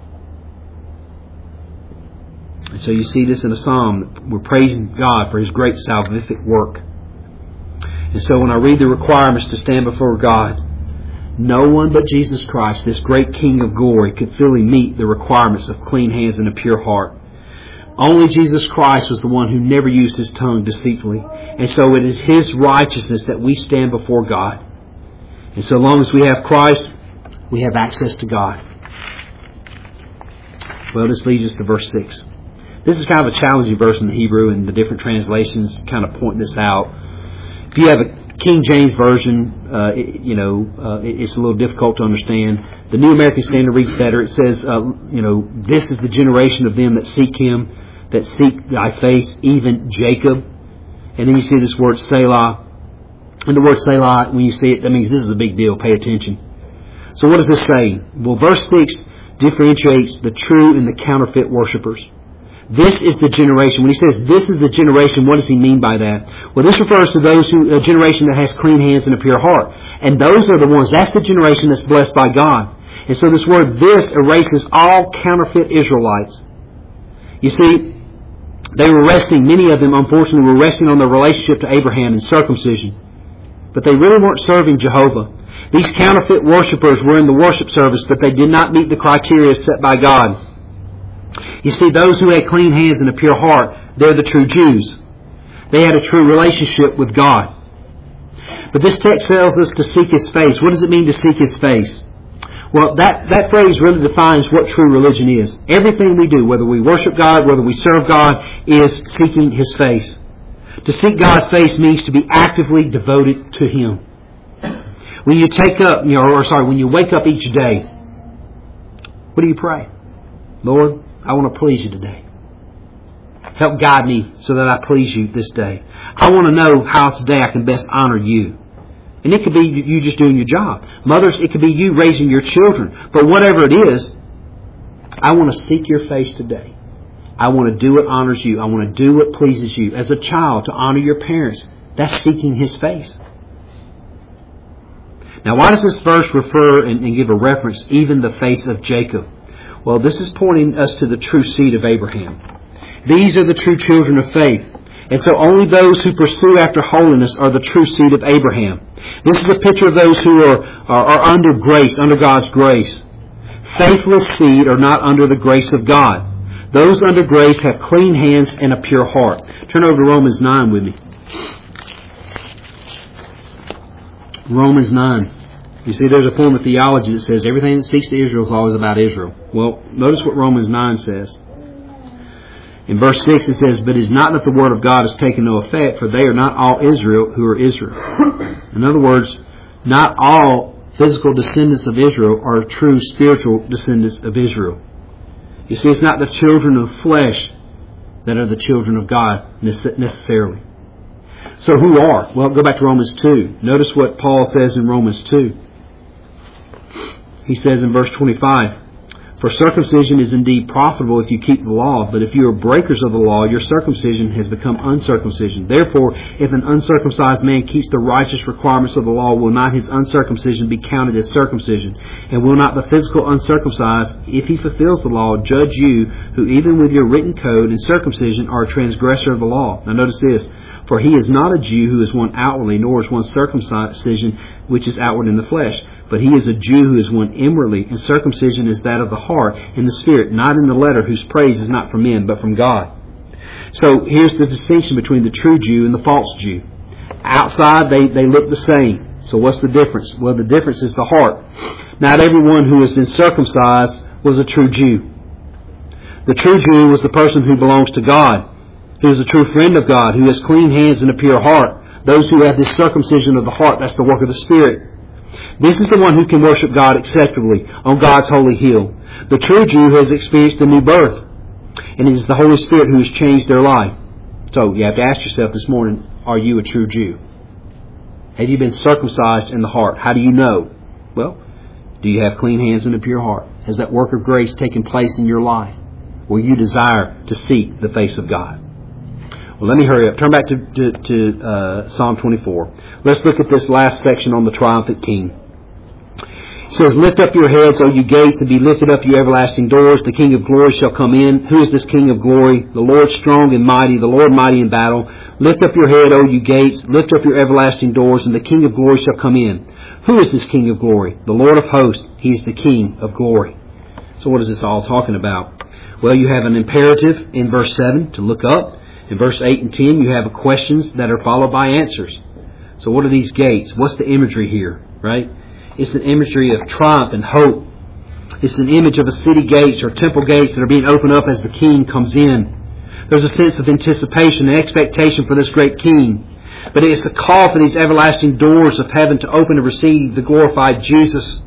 And so you see this in the psalm. We're praising God for His great salvific work. And so when I read the requirements to stand before God, no one but Jesus Christ, this great King of glory, could fully meet the requirements of clean hands and a pure heart. Only Jesus Christ was the one who never used His tongue deceitfully. And so it is His righteousness that we stand before God. And so long as we have Christ, we have access to God. Well, this leads us to verse 6. This is kind of a challenging verse in the Hebrew, and the different translations kind of point this out. If you have a King James Version, it's a little difficult to understand. The New American Standard reads better. It says, this is the generation of them that seek Him, that seek Thy face, even Jacob. And then you see this word Selah. And the word Selah, when you see it, that means this is a big deal. Pay attention. So what does this say? Well, verse 6 differentiates the true and the counterfeit worshipers. This is the generation. When he says this is the generation, what does he mean by that? Well, this refers to a generation that has clean hands and a pure heart. And those are the ones, that's the generation that's blessed by God. And so this word this erases all counterfeit Israelites. You see, they were resting, many of them unfortunately were resting on their relationship to Abraham and circumcision. But they really weren't serving Jehovah. These counterfeit worshipers were in the worship service, but they did not meet the criteria set by God. You see, those who had clean hands and a pure heart, they're the true Jews. They had a true relationship with God. But this text tells us to seek His face. What does it mean to seek His face? Well, that phrase really defines what true religion is. Everything we do, whether we worship God, whether we serve God, is seeking His face. To seek God's face means to be actively devoted to Him. When you when you wake up each day, what do you pray? Lord, I want to please You today. Help guide me so that I please You this day. I want to know how today I can best honor You. And it could be you just doing your job. Mothers, it could be you raising your children. But whatever it is, I want to seek Your face today. I want to do what honors You. I want to do what pleases You. As a child, to honor your parents, that's seeking His face. Now, why does this verse refer and give a reference, even the face of Jacob? Well, this is pointing us to the true seed of Abraham. These are the true children of faith. And so only those who pursue after holiness are the true seed of Abraham. This is a picture of those who are under grace, under God's grace. Faithless seed are not under the grace of God. Those under grace have clean hands and a pure heart. Turn over to Romans 9 with me. Romans 9. You see, there's a form of theology that says everything that speaks to Israel is always about Israel. Well, notice what Romans 9 says. In verse 6 it says, "But it is not that the word of God has taken no effect, for they are not all Israel who are Israel." In other words, not all physical descendants of Israel are true spiritual descendants of Israel. You see, it's not the children of flesh that are the children of God necessarily. So who are? Well, go back to Romans 2. Notice what Paul says in Romans 2. He says in verse 25, "For circumcision is indeed profitable if you keep the law, but if you are breakers of the law, your circumcision has become uncircumcision. Therefore, if an uncircumcised man keeps the righteous requirements of the law, will not his uncircumcision be counted as circumcision? And will not the physical uncircumcised, if he fulfills the law, judge you, who even with your written code and circumcision are a transgressor of the law?" Now notice this. "For he is not a Jew who is one outwardly, nor is one circumcision which is outward in the flesh. But he is a Jew who is one inwardly, and circumcision is that of the heart, in the spirit, not in the letter, whose praise is not from men, but from God." So here's the distinction between the true Jew and the false Jew. Outside, they look the same. So what's the difference? Well, the difference is the heart. Not everyone who has been circumcised was a true Jew. The true Jew was the person who belongs to God, who is a true friend of God, who has clean hands and a pure heart. Those who have this circumcision of the heart, that's the work of the Spirit. This is the one who can worship God acceptably on God's holy hill. The true Jew has experienced a new birth, and it is the Holy Spirit who has changed their life. So you have to ask yourself this morning, are you a true Jew? Have you been circumcised in the heart? How do you know? Well, do you have clean hands and a pure heart? Has that work of grace taken place in your life? Will you desire to seek the face of God? Well, let me hurry up. Turn back to Psalm 24. Let's look at this last section on the triumphant King. It says, "Lift up your heads, O you gates, and be lifted up, you everlasting doors. The King of glory shall come in." Who is this King of glory? The Lord strong and mighty, the Lord mighty in battle. "Lift up your head, O you gates, lift up your everlasting doors, and the King of glory shall come in." Who is this King of glory? The Lord of hosts. He is the King of glory. So what is this all talking about? Well, you have an imperative in verse 7 to look up. In verse 8 and 10, you have questions that are followed by answers. So what are these gates? What's the imagery here, right? It's an imagery of triumph and hope. It's an image of a city gates or temple gates that are being opened up as the King comes in. There's a sense of anticipation and expectation for this great King. But it's a call for these everlasting doors of heaven to open to receive the glorified Jesus.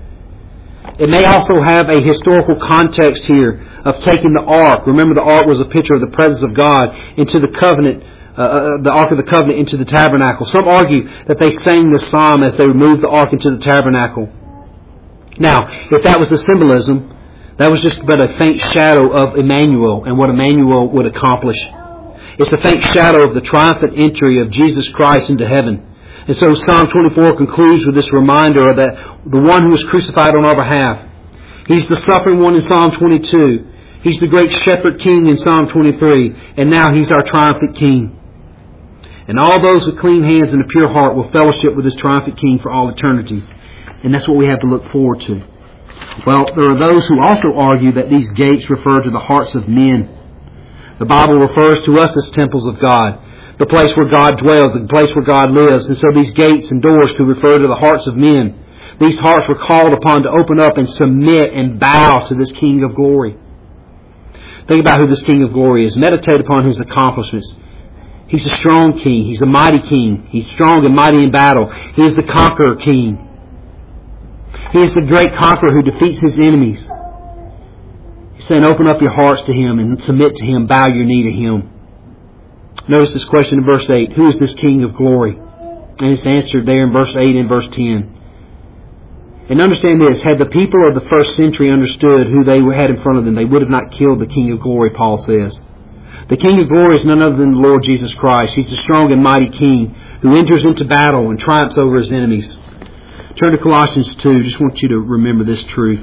It may also have a historical context here of taking the ark. Remember, the ark was a picture of the presence of God into the covenant, the ark of the covenant into the tabernacle. Some argue that they sang this psalm as they removed the ark into the tabernacle. Now, if that was the symbolism, That was just but a faint shadow of Emmanuel and what Emmanuel would accomplish. It's a faint shadow of the triumphant entry of Jesus Christ into heaven. And so Psalm 24 concludes with this reminder of that the one who was crucified on our behalf. He's the suffering one in Psalm 22. He's the great shepherd king in Psalm 23. And now He's our triumphant king. And all those with clean hands and a pure heart will fellowship with this triumphant king for all eternity. And that's what we have to look forward to. Well, there are those who also argue that these gates refer to the hearts of men. The Bible refers to us as temples of God, the place where God dwells, the place where God lives. And so these gates and doors could refer to the hearts of men. These hearts were called upon to open up and submit and bow to this King of glory. Think about who this King of glory is. Meditate upon His accomplishments. He's a strong king. He's a mighty king. He's strong and mighty in battle. He is the conqueror king. He is the great conqueror who defeats His enemies. He's saying, open up your hearts to Him and submit to Him. Bow your knee to Him. Notice this question in verse 8. Who is this King of glory? And it's answered there in verse 8 and verse 10. And understand this. Had the people of the first century understood who they had in front of them, they would have not killed the King of glory, Paul says. The King of glory is none other than the Lord Jesus Christ. He's the strong and mighty King who enters into battle and triumphs over His enemies. Turn to Colossians 2. Just want you to remember this truth.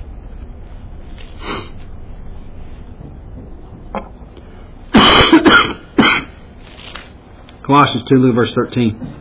Colossians 2, verse 13.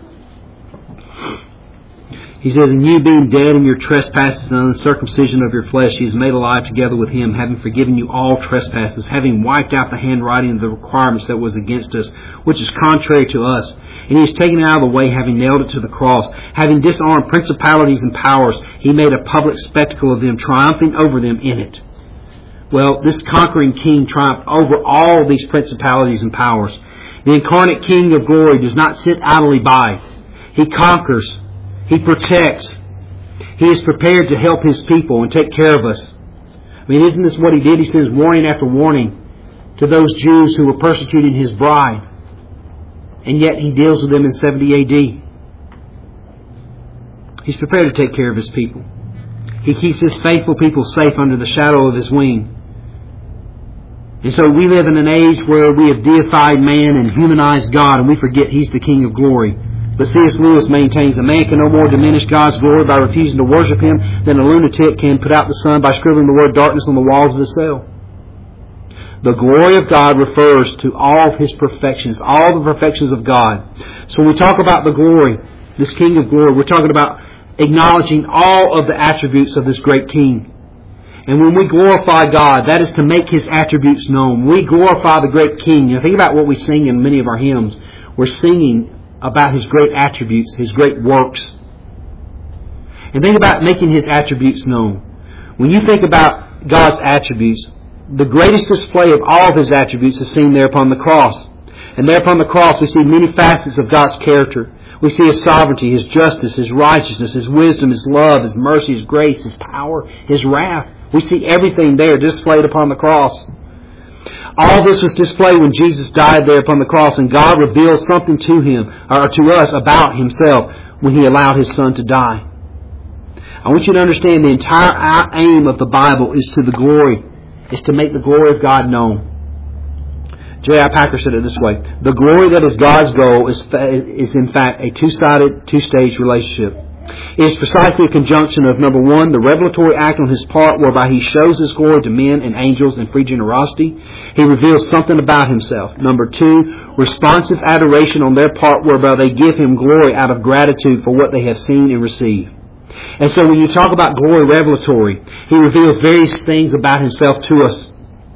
He says, and you being dead in your trespasses and uncircumcision of your flesh, He is made alive together with Him, having forgiven you all trespasses, having wiped out the handwriting of the requirements that was against us, which is contrary to us. And He has taken it out of the way, having nailed it to the cross. Having disarmed principalities and powers, He made a public spectacle of them, triumphing over them in it. Well, this conquering King triumphed over all these principalities and powers. The incarnate King of glory does not sit idly by. He conquers. He protects. He is prepared to help His people and take care of us. I mean, isn't this what He did? He sends warning after warning to those Jews who were persecuting His bride. And yet He deals with them in 70 AD. He's prepared to take care of His people. He keeps His faithful people safe under the shadow of His wing. And so we live in an age where we have deified man and humanized God, and we forget He's the King of glory. But C.S. Lewis maintains a man can no more diminish God's glory by refusing to worship Him than a lunatic can put out the sun by scribbling the word darkness on the walls of his cell. The glory of God refers to all of His perfections, all the perfections of God. So when we talk about the glory, this King of glory, we're talking about acknowledging all of the attributes of this great King. And when we glorify God, that is to make His attributes known. We glorify the great King. You know, think about what we sing in many of our hymns. We're singing about His great attributes, His great works. And think about making His attributes known. When you think about God's attributes, the greatest display of all of His attributes is seen there upon the cross. And there upon the cross we see many facets of God's character. We see His sovereignty, His justice, His righteousness, His wisdom, His love, His mercy, His grace, His power, His wrath. We see everything there displayed upon the cross. All this was displayed when Jesus died there upon the cross, and God revealed something to Him, or to us, about Himself when He allowed His Son to die. I want you to understand the entire aim of the Bible is to the glory, is to make the glory of God known. J.I. Packer said it this way: the glory that is God's goal is in fact a two-sided, two-stage relationship. It is precisely a conjunction of, number one, the revelatory act on His part whereby He shows His glory to men and angels in free generosity. He reveals something about Himself. Number two, responsive adoration on their part whereby they give Him glory out of gratitude for what they have seen and received. And so when you talk about glory revelatory, He reveals various things about Himself to us.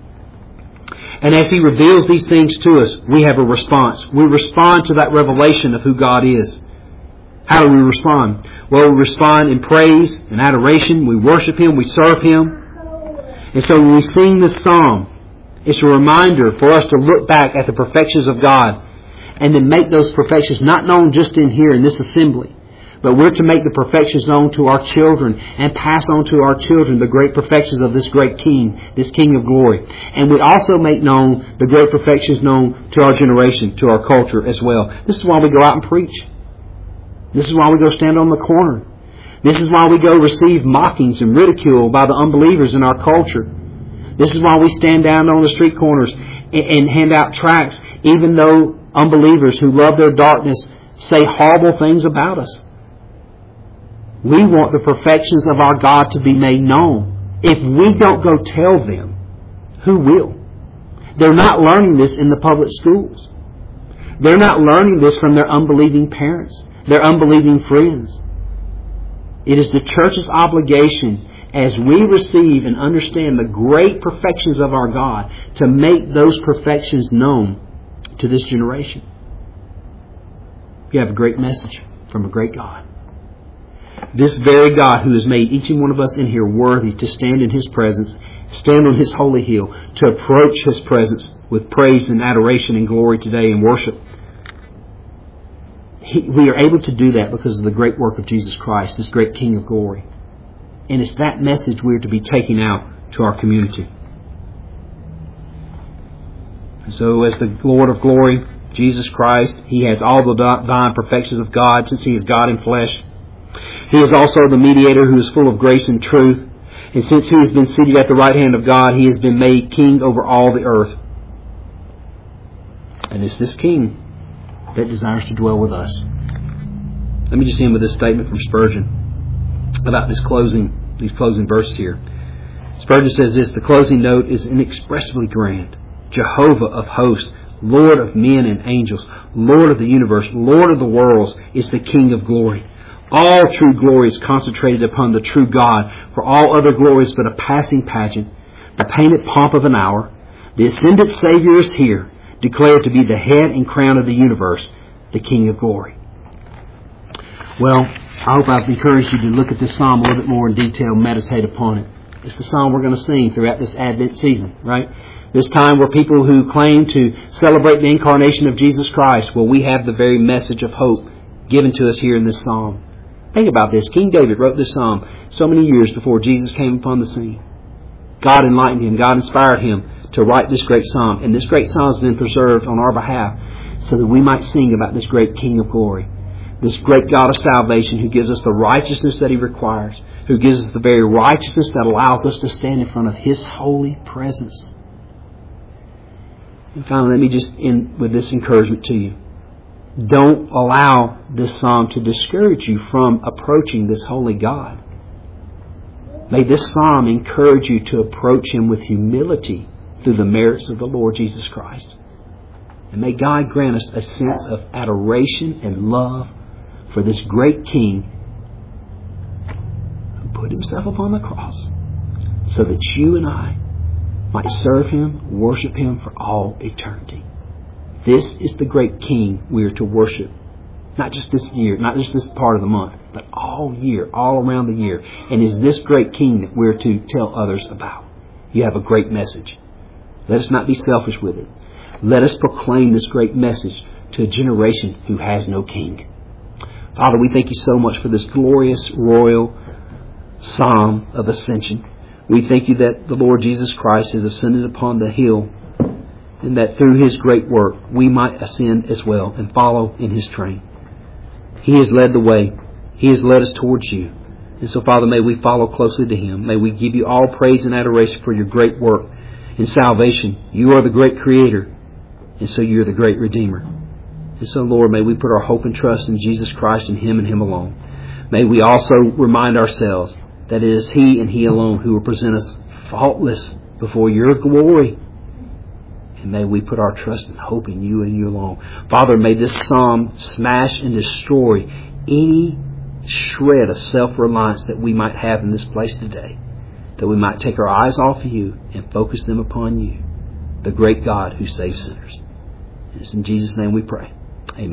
And as He reveals these things to us, we have a response. We respond to that revelation of who God is. How do we respond? Well, we respond in praise and adoration. We worship Him. We serve Him. And so when we sing this psalm, it's a reminder for us to look back at the perfections of God and then make those perfections not known just in here in this assembly, but we're to make the perfections known to our children and pass on to our children the great perfections of this great King, this King of glory. And we also make known the great perfections known to our generation, to our culture as well. This is why we go out and preach. This is why we go stand on the corner. This is why we go receive mockings and ridicule by the unbelievers in our culture. This is why we stand down on the street corners and hand out tracts, even though unbelievers who love their darkness say horrible things about us. We want the perfections of our God to be made known. If we don't go tell them, who will? They're not learning this in the public schools. They're not learning this from their unbelieving parents, their unbelieving friends. It is the church's obligation, as we receive and understand the great perfections of our God, to make those perfections known to this generation. You have a great message from a great God. This very God who has made each and one of us in here worthy to stand in His presence, stand on His holy hill, to approach His presence with praise and adoration and glory today and worship. We are able to do that because of the great work of Jesus Christ, this great King of glory. And it's that message we're to be taking out to our community. And so as the Lord of glory, Jesus Christ, He has all the divine perfections of God since He is God in flesh. He is also the mediator who is full of grace and truth. And since He has been seated at the right hand of God, He has been made King over all the earth. And it's this King that desires to dwell with us. Let me just end with this statement from Spurgeon about these closing verses here. Spurgeon says this: the closing note is inexpressibly grand. Jehovah of hosts, Lord of men and angels, Lord of the universe, Lord of the worlds, is the King of glory. All true glory is concentrated upon the true God, for all other glory is but a passing pageant, the painted pomp of an hour. The ascended Savior is here, declared to be the head and crown of the universe, the King of glory. Well, I hope I've encouraged you to look at this psalm a little bit more in detail, meditate upon it. It's the psalm we're going to sing throughout this Advent season, right? This time where people who claim to celebrate the incarnation of Jesus Christ, well, we have the very message of hope given to us here in this psalm. Think about this. King David wrote this psalm so many years before Jesus came upon the scene. God enlightened him. God inspired him to write this great psalm. And this great psalm has been preserved on our behalf so that we might sing about this great King of glory, this great God of salvation who gives us the righteousness that He requires, who gives us the very righteousness that allows us to stand in front of His holy presence. And finally, let me just end with this encouragement to you. Don't allow this psalm to discourage you from approaching this holy God. May this psalm encourage you to approach Him with humility through the merits of the Lord Jesus Christ. And may God grant us a sense of adoration and love for this great King who put Himself upon the cross so that you and I might serve Him, worship Him for all eternity. This is the great King we are to worship. Not just this year, not just this part of the month, but all year, all around the year. And is this great King that we're to tell others about. You have a great message. Let us not be selfish with it. Let us proclaim this great message to a generation who has no king. Father, we thank You so much for this glorious royal psalm of ascension. We thank You that the Lord Jesus Christ has ascended upon the hill, and that through His great work we might ascend as well and follow in His train. He has led the way. He has led us towards You. And so, Father, may we follow closely to Him. May we give You all praise and adoration for Your great work in salvation. You are the great Creator, and so You are the great Redeemer. And so, Lord, may we put our hope and trust in Jesus Christ and Him and Him alone. May we also remind ourselves that it is He and He alone who will present us faultless before Your glory. And may we put our trust and hope in You and You alone. Father, may this psalm smash and destroy any shred of self-reliance that we might have in this place today. That we might take our eyes off of You and focus them upon You, the great God who saves sinners. And it's in Jesus' name we pray.